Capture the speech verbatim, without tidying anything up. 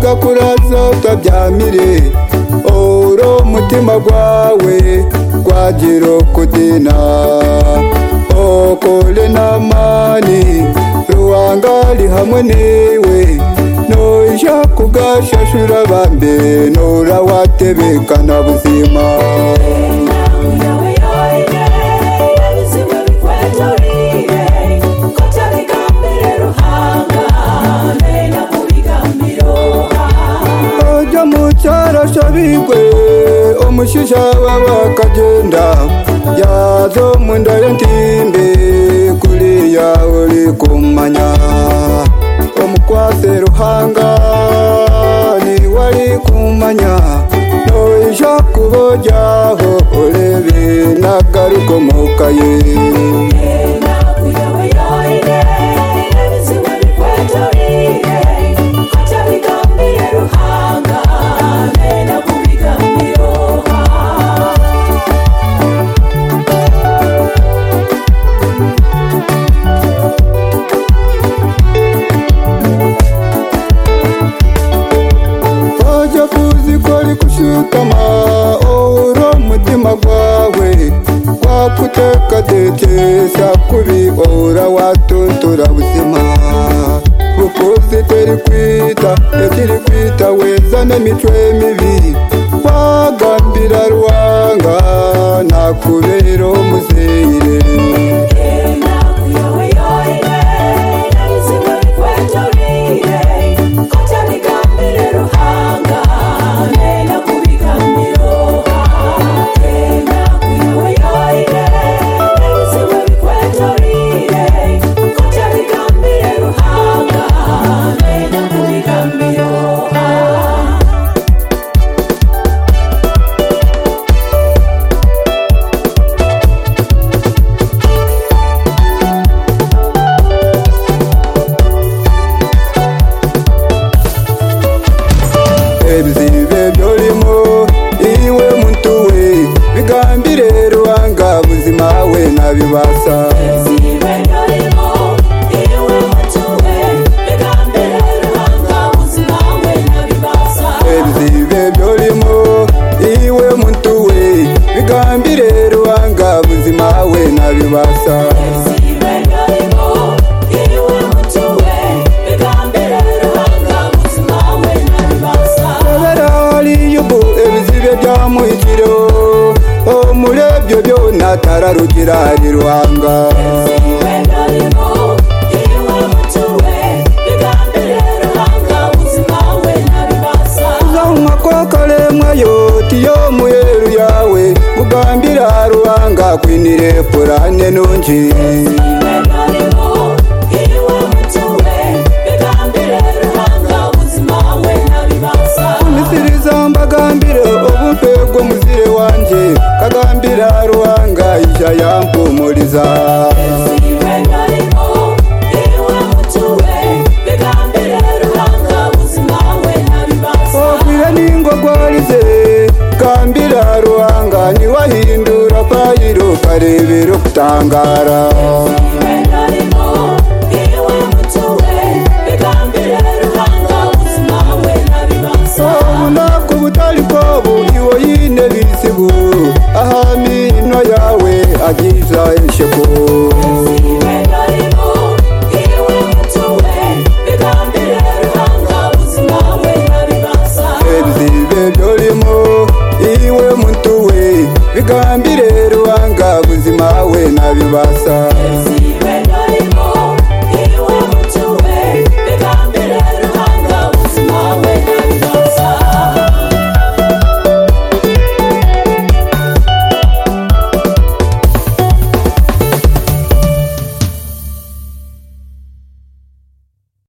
kuraza utabyamire oro mutima gwawe gwagiro kudina okole namani ruwangali hamwe niwe noja kugashashura bambe nora watebekana buzima Shabigwe omushisha wabakagenda yazo munda yentimbe kuliya uri kumanya omukwase ruhanga ni wari kumanya noija kubojaho urebe nagaruko mukaye kushukama oro mutima gwawe gwakuteka dete sakuri ora watuntura buzima bukoze teri kwita ekiri kwita wezane mitwe mibi wagambira ruwanga nakubero muzire ebizibe byolimo iwe muntu we bigambire ruwanga buzima we nabibasa ebizibe byolimo iwe muntu we bigambire ruwanga buzima we nabibasa ebizibe byolimo iwe muntu we bigambire ruwanga buzima we nabibasa muhitiro omurebyo byona tararugira riruhanga uzaumwakokalemwayo tiyo muheru yawe kugambira ruhanga kwinire purane nunji mbagambire obupego muzire wanje kagambira ruhanga isha yampumuriza okwire ningo gwarize kambira ruhanga niwahindura payiro karebero kutangara ahamino yawe agiza isheko ebizibe byolimo iwe muntu we bigambire ruhanga buzima we nabibasa